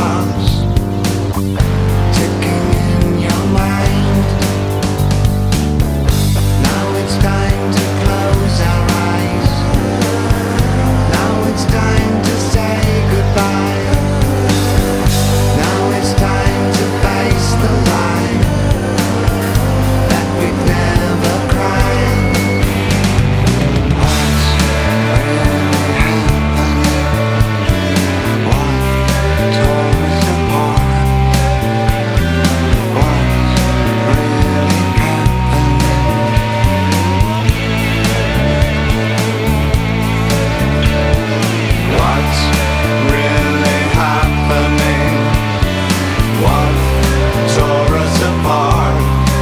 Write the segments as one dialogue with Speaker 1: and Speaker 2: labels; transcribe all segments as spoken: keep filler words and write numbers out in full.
Speaker 1: clocks ticking in your mind. Now it's time to close our eyes. Now it's time to say goodbye. Now it's time to face the lie that we've never cried. What's really happening? What tore us apart? What's really happening? What's really happening? What tore us apart?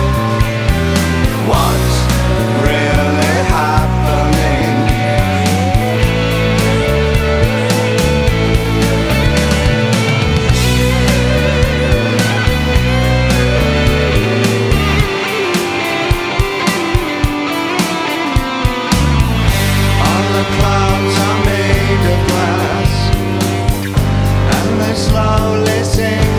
Speaker 1: What's really happening? All the clouds are made of glass, and they slowly sink